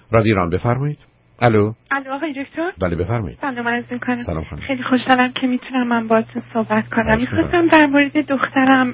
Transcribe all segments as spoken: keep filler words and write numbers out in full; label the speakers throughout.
Speaker 1: رادیو ایران بفرمایید. الو.
Speaker 2: الو آقای دکتر.
Speaker 1: بله بفرمایید.
Speaker 2: سلام عرض می‌کنم.
Speaker 1: سلام خانم.
Speaker 2: خیلی خوشحالم که میتونم من باهاتون صحبت کنم. می‌خواستم در مورد دخترم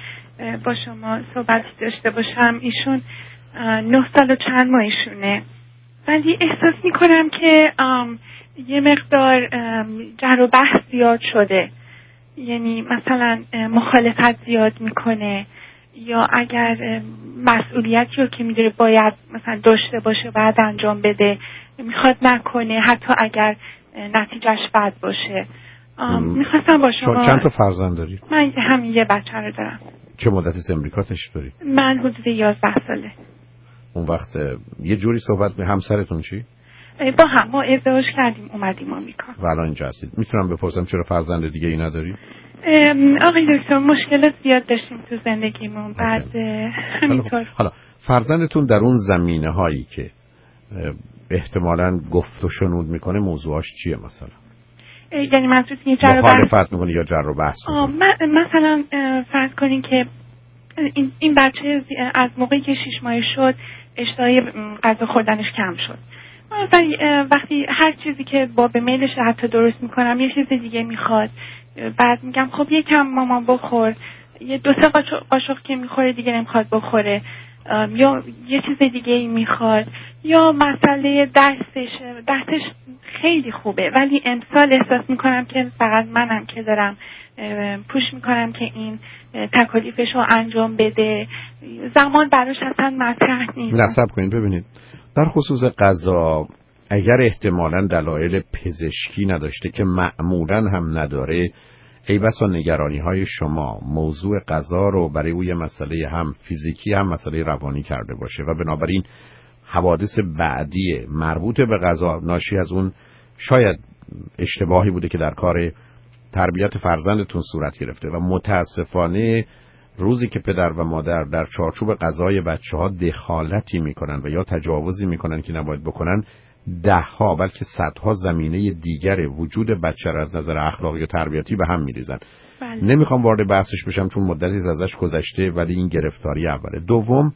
Speaker 2: با شما صحبت داشته باشم. ایشون نه سال و چند ماهشونه. ولی احساس می‌کنم که یه مقدار جر و بحث زیاد شده. یعنی مثلا مخالفت زیاد میکنه، یا اگر مسئولیتی رو که میدونه باید مثلا داشته باشه باید انجام بده میخواد نکنه، حتی اگر نتیجهش بد باشه. میخواستم با شما.
Speaker 1: چند تا فرزند دارید؟
Speaker 2: من همین یه بچه رو دارم.
Speaker 1: چه مدتی از امریکا تشریف دارید؟
Speaker 2: من حدود یازده ساله.
Speaker 1: اون وقت یه جوری صحبت به همسرتون چی؟
Speaker 2: با هم ما ازدواج کردیم اومدیم آمریکا و
Speaker 1: الان اینجا هستید. میتونم بپرسم چرا فرزند دیگه ای ندارید؟
Speaker 2: آقای دکتر مشکلات زیاد داشتیم تو زندگیمون. بعد همینطور.
Speaker 1: حالا فرزندتون در اون زمینه هایی که احتمالاً گفت و شنود میکنه موضوعاش چیه مثلا؟
Speaker 2: یعنی منظورتون یه جر و بحث
Speaker 1: مخالفت میکنه یا جر و بحث میکنه؟
Speaker 2: مثلا فرض کنین که این, این بچه از موقعی که شیش ماهه شد اشتهای غذا خوردنش کم شد. ولی وقتی هر چیزی که با به میلش حتی درست میکنم یه چیز دیگه میخواد، بعد میگم خب یکم مامان بخور، یه دو سه قاشق که میخوره دیگه نمیخواد بخوره، یا یه چیز دیگه ای میخواد، یا مسئله درسش درسش خیلی خوبه ولی امسال احساس میکنم که فقط منم که دارم پوش میکنم که این تکالیفش رو انجام بده، زمان براش اصلا مطرح نیست.
Speaker 1: نصب کنید ببینید در خصوص غذا اگر احتمالاً دلایل پزشکی نداشته که معمولاً هم نداره، ای بسا نگرانی های شما موضوع غذا رو برای او یه مسئله هم فیزیکی هم مسئله روانی کرده باشه و بنابراین حوادث بعدی مربوط به غذا ناشی از اون شاید اشتباهی بوده که در کار تربیت فرزندتون صورت گرفته و متاسفانه روزی که پدر و مادر در چارچوب غذای بچه‌ها دخالتی میکنن و یا تجاوزی میکنن که نباید بکنن، ده ها بلکه صدها زمینه دیگر وجود بچه را از نظر اخلاقی و تربیتی به هم میریزن.
Speaker 2: بله.
Speaker 1: نمیخوام وارد بحثش بشم چون مدتی ازش گذشته، ولی این گرفتاری اوله. دوم،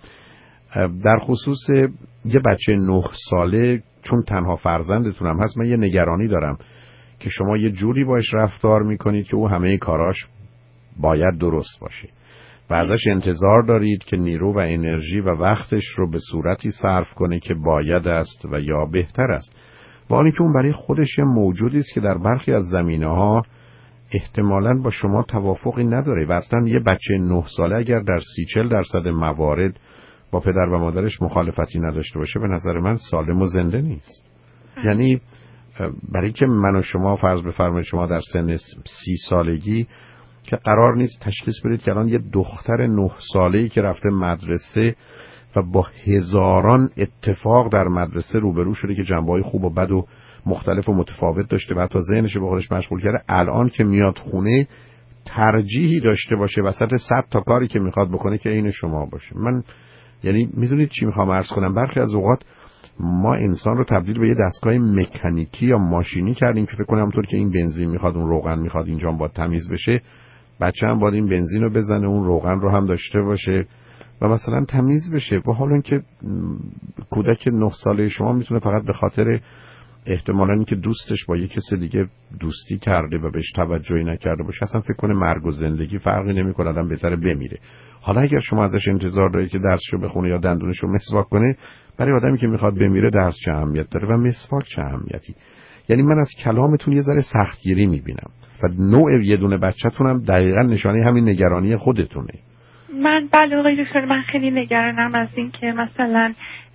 Speaker 1: در خصوص یه بچه نه ساله چون تنها فرزندتونم هست، من یه نگرانی دارم که شما یه جوری باش رفتار میکنید که او همه کاراش باید درست باشه و ازش انتظار دارید که نیرو و انرژی و وقتش رو به صورتی صرف کنه که باید است و یا بهتر است، با اینکه اون برای خودش یه موجودی است که در برخی از زمینه‌ها احتمالاً با شما توافقی نداره و اصلا یه بچه نه ساله اگر در سی چل درصد موارد با پدر و مادرش مخالفتی نداشته باشه به نظر من سالم و زنده نیست. یعنی برای که من و شما فرض بفرمایید شما در سن سی سالگی که قرار نیست تشخیص بدید که الان یه دختر نه ساله‌ای که رفته مدرسه و با هزاران اتفاق در مدرسه روبرو شده که جنبه‌های خوب و بد و مختلف و متفاوت داشته و حتی ذهنش به خودش مشغول کرده، الان که میاد خونه ترجیحی داشته باشه وسط صد تا کاری که میخواد بکنه که عین شما باشه. من یعنی میدونید چی میخوام عرض کنم؟ برخی از اوقات ما انسان رو تبدیل به یه دستگاه مکانیکی یا ماشینی کردیم که فکر کنم همونطور که این بنزین میخواد اون روغن میخواد اینجا باید تمیز بشه، بچه هم باید این بنزین رو بزنه اون روغن رو هم داشته باشه و مثلا تمیز بشه. و حالا اینکه کودک نه ساله شما میتونه فقط به خاطر احتمالاً اینکه دوستش با یک کس دیگه دوستی کرده و بهش توجهی نکرده باشه اصلا فکر کنه مرگ و زندگی فرقی نمیکنه، آدم بهتره بمیره. حالا اگر شما ازش انتظار دارید که درسشو بخونه یا دندونشو مسواک کنه، برای آدمی که میخواد بمیره درس چه اهمیت داره و مسواک چه اهمیتی؟ یعنی من از کلامتون یه ذره سختگیری میبینم و نوع یه دونه بچه‌تونم دقیقاً نشانه همین نگرانی خودتونه.
Speaker 2: من بله آقای دکتر، من خیلی نگرانم از این که مثلا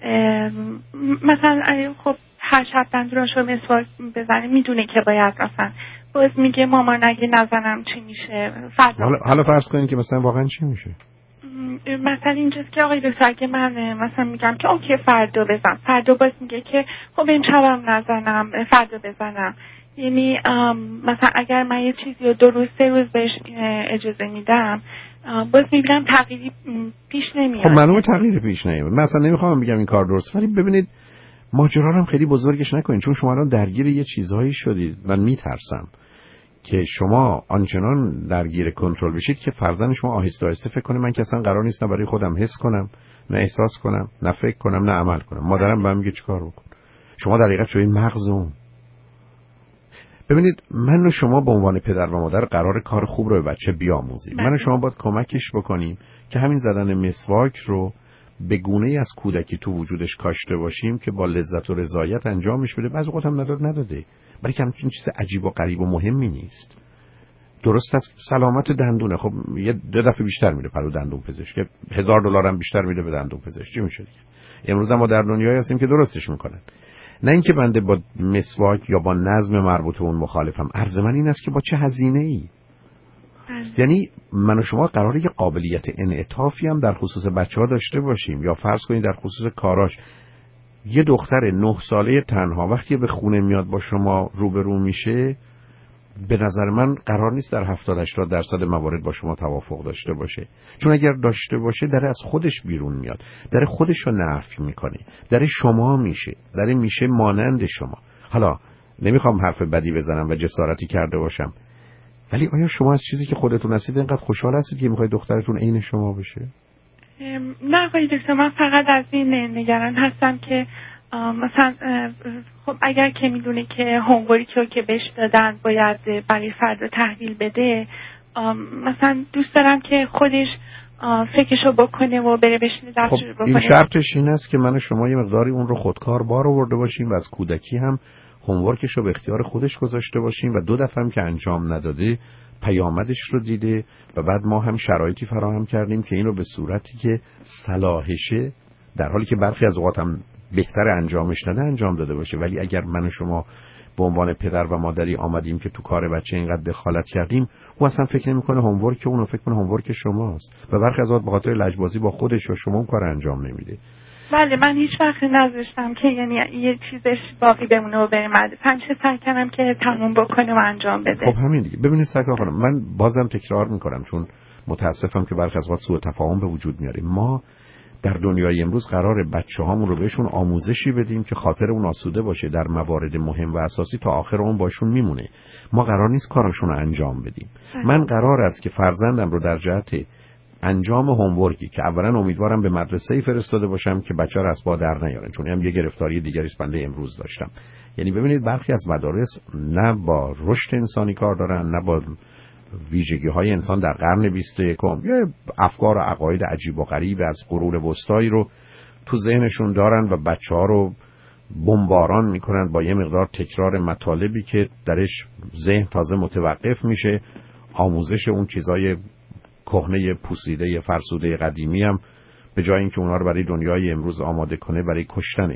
Speaker 2: مثلا خب هر شب دندوناشو مسواک بزنه میدونه که باید مثلا باز میگه مامان اگه نزنم چی میشه فردا.
Speaker 1: حالا حالا فرض کنین که مثلا واقعا چی میشه؟
Speaker 2: مثلا اینجاست که آقای دکتر اگه من مثلا میگم که اوکی فردا بزن، فردا باز میگه که خب امشبم نزنم فردا بزنم. یعنی مثلا اگر من یه چیزی رو دو روز سه روز بهش اجازه میدم باز میبینم تغییری پیش نمیاد.
Speaker 1: خب معلومه تغییری پیش نمیاد. من اصلا نمیخوام بگم این کار درست، ولی ببینید ماجرا رو هم خیلی بزرگش نکنین، چون شما الان درگیر یه چیزهایی شدید. من میترسم که شما آنچنان درگیر کنترل بشید که فرزند شما آهسته آهسته فکر کنه من که اصلا قرار نیست نه برای خودم حس کنم، نه احساس کنم، نه فکر کنم، نه عمل کنم. مادرم بهم میگه چیکار بکن. شما در حقیقت شوی مغز اون. ببینید من و شما به عنوان پدر و مادر قرار کار خوب رو به بچه بیاموزیم. من و شما باید کمکش بکنیم که همین زدن مسواک رو به گونه‌ای از کودکی تو وجودش کاشته باشیم که با لذت و رضایت انجامش بده. بعضی وقت هم نداد نداده، ولی که همچین چیز عجیب و غریب و مهمی نیست. درست است سلامت دندونه، خب یه دو دفعه بیشتر میره پرو دندون پزشک، هزار دلار هم بیشتر میده به دندون پزشک. چی میشه دیگه؟ امروز ما در دنیایی هستیم که درستش میکنن. نه اینکه بنده با مسواک یا با نظم مربوط به اون مخالفم. عرض من این است که با چه هزینه‌ای. یعنی من و شما قراره یه قابلیت انعطافی هم در خصوص بچه‌ها داشته باشیم. یا فرض کنید در خصوص کاراش یه دختر نه ساله تنها وقتی به خونه میاد با شما روبرو میشه، به نظر من قرار نیست در هفتاد هشتاد درصد موارد با شما توافق داشته باشه. چون اگر داشته باشه داره از خودش بیرون میاد، داره خودش رو نفی میکنه، داره شما میشه، داره میشه مانند شما. حالا نمیخوام حرف بدی بزنم و جسارتی کرده باشم، ولی آیا شما از چیزی که خودتون هستید اینقدر خوشحال هستید که میخواید دخترتون عین شما بشه؟
Speaker 2: نه آقای دکتر، من فقط از این نگران هستم که مثلا خب اگر که میدونه که هومورکی رو که بهش دادن باید برای فردا تحویل بده، مثلا دوست دارم که خودش فکرشو بکنه و بره بشینه درسشو
Speaker 1: خب
Speaker 2: بکنه.
Speaker 1: این شرطش این است که من و شما یه مقداری اون رو خودکار بار آورده باشیم و از کودکی هم هومورکش رو به اختیار خودش گذاشته باشیم و دو دفعه هم که انجام نداده پیامدش رو دیده و بعد ما هم شرایطی فراهم کردیم که این رو به صورتی که صلاحشه، در حالی که برخی از اوقات هم بهتر انجامش نده انجام داده باشه. ولی اگر من و شما به عنوان پدر و مادری آمدیم که تو کار بچه اینقدر دخالت کردیم، او اصلا فکر نمی‌کنه هومورک اون، فکر کنه هومورک شماست و برخی از اوقات به خاطر لجبازی با خودش و شما اون کار انجام نمیده.
Speaker 2: بله من هیچ وقت نذاشتم که یعنی یه چیزش باقی بمونه و بره مد. همیشه سعی کردم که تموم بکنه و انجام بده.
Speaker 1: خب همین دیگه. ببینید سکر خانم، من بازم تکرار میکنم چون متاسفم که برخی از اوقات سوء تفاهم به وجود میاره. ما در دنیای امروز قراره بچه‌هامون رو بهشون آموزشی بدیم که خاطر اون آسوده باشه در موارد مهم و اساسی تا آخر اون باشون میمونه. ما قرار نیست کارشون رو انجام بدیم. من قرار است که فرزندم رو در جهت انجام هومورکی که اولا امیدوارم به مدرسه‌ای فرستاده باشم که بچه‌ها رو از پا در نیارن، چون هم یه گرفتاری دیگری است بنده امروز داشتم. یعنی ببینید برخی از مدارس نه با رشد انسانی کار دارن، نه با ویژگی‌های انسان در قرن بیست و یکم. یه افکار و عقاید عجیب و غریب از قرون وسطایی رو تو ذهنشون دارن و بچه‌ها رو بمباران میکنن با یه مقدار تکرار مطالبی که درش ذهن تازه متوقف میشه. آموزش اون چیزای کهنه پوسیده فرسوده قدیمی هم به جای اینکه اونها رو برای دنیای امروز آماده کنه، برای کشتن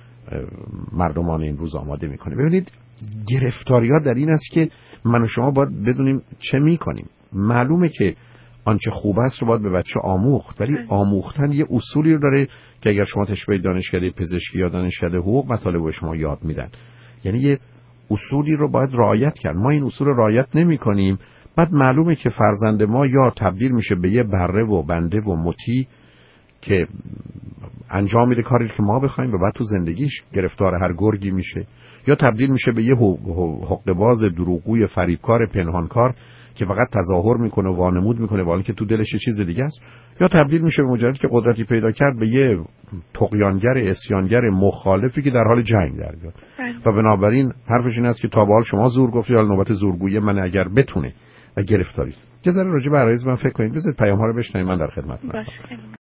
Speaker 1: مردمان امروز آماده میکنه. ببینید گرفتاری‌ها در این است که من و شما باید بدونیم چه میکنیم. معلومه که آنچه خوب است رو باید به بچه آموخت، ولی آموختن یه اصولی رو داره که اگر شما تشبیه دانشکده پزشکی یا دانشکده حقوق مطالب شما یاد میدن، یعنی یه اصولی رو باید رعایت کرد. ما این اصول رو رعایت نمی‌کنیم، بعد معلومه که فرزند ما یا تبدیل میشه به یه بره و بنده و مطیع که انجام میده کاری که ما بخوایم و بعد تو زندگیش گرفتار هر گرگی میشه، یا تبدیل میشه به یه حقه‌باز دروغگوی فریبکار پنهانکار که فقط تظاهر میکنه و وانمود میکنه ولی که تو دلش چیز دیگه است، یا تبدیل میشه به مجرد که قدرتی پیدا کرد به یه طغیانگر اسیانگر مخالفی که در حال جنگ در بیاد. و بنابراین حرفش این است که تا به حال شما زور گفتی، حالا نوبت زورگویی من اگر بتونه و گرفتاری است. یه ذره راجع به عرایض من فکر کنید، بذارید پیام ها رو بشنوید، من در خدمتتون هستم.